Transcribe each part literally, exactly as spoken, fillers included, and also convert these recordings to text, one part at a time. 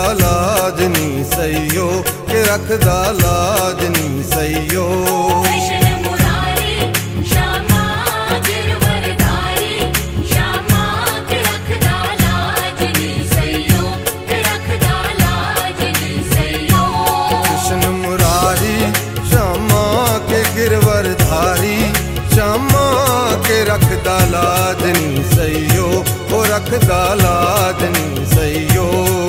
लाज नी सईयो के रखदा लाज नी सईयो। रखदा लाज नी सईयो ओ रखदा लाज नी सईयो।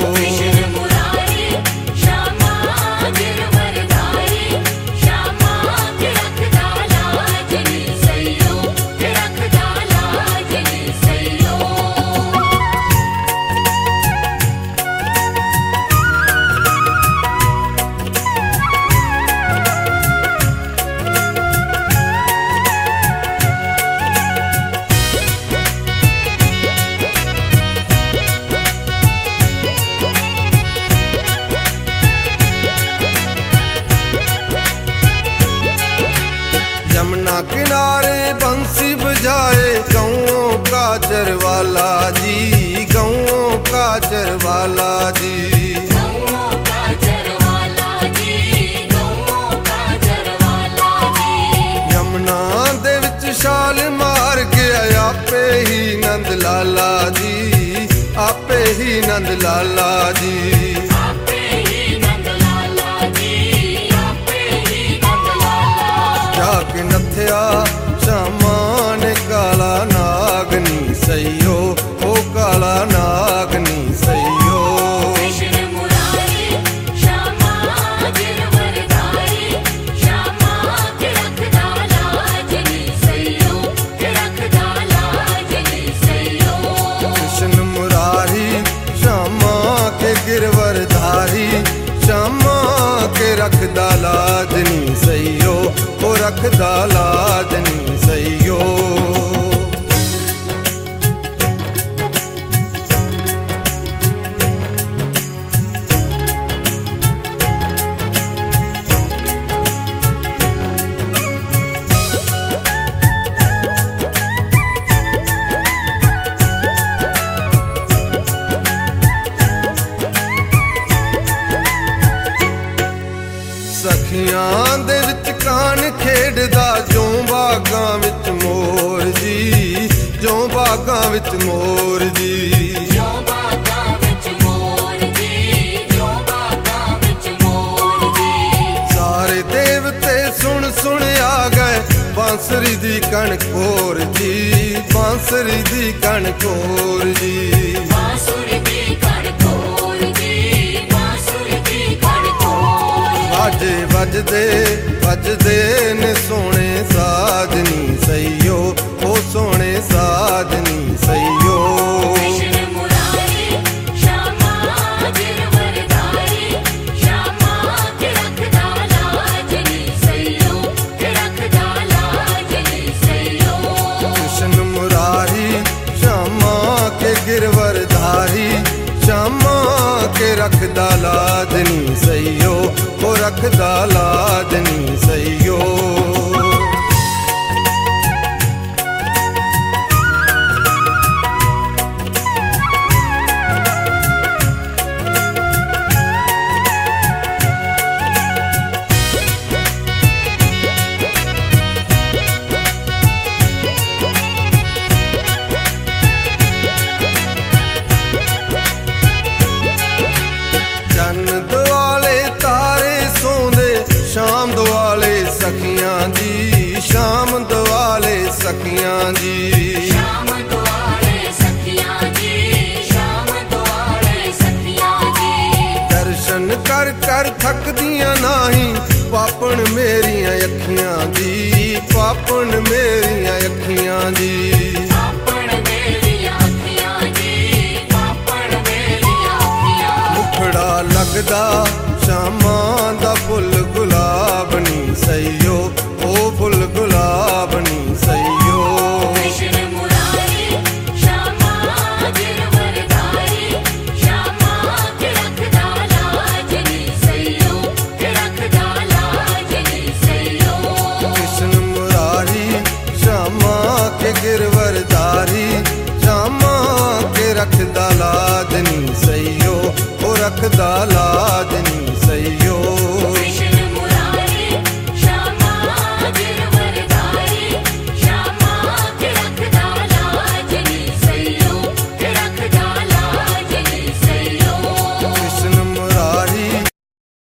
यमुना किनारे बंसी बजाए गौओं का चरवाला जी, गौओं का चरवाला जी। यमुना दे विच छाल मार के आपे ही नंद लाला जी, आपे ही नंद लाला जी। जाके नथया शामान काला नाग नी सईयो ओ काला नाग नी सईयो। कृष्ण मुरारी श्यामा के गिरवरधारी, श्यामा के रखदा लाज नी सईयो ओ रखदा लाज नी सईयो। सखियां दे विच कान खेडदा जो बागां विच मोर जी, जो बागां विच मोर जी। सारे देवते सुन सुन आ गए बांसुरी दी कणकोर जी, बांसुरी दी कणकोर जी। बाजे बजदे बजदे ने सोने साज नी सईयो ओ सोने साज नी सईयो। कृष्ण मुरारी श्यामा के गिरवरधारी, श्यामा के रखदा लाज नी सईयो ओ रखदा लाज नी सईयो। जन दुआले तारे सोंदे शाम दुआले सखियां जी, शाम दुआले सखियां जी। शाम दुआले सखियां जी, शाम दुआले सखियां जी। दर्शन कर कर थकदियां नाही पापन मेरियां अखियां जी, पापन मेरियां अखियां जी। लगदा शामा दा फुल गुलाब नी सईयो ओ फुल गुलाब नी सईयो। कृष्ण मुरारी श्यामा गिरवरधारी, श्यामा के रखदा लाज नी सईयो, के रखदा लाज नी सईयो। कृष्ण मुरारी श्यामा के गिरवरधारी, श्यामा के रखदा लाज नी सईयो ओ रखदा लाज नी।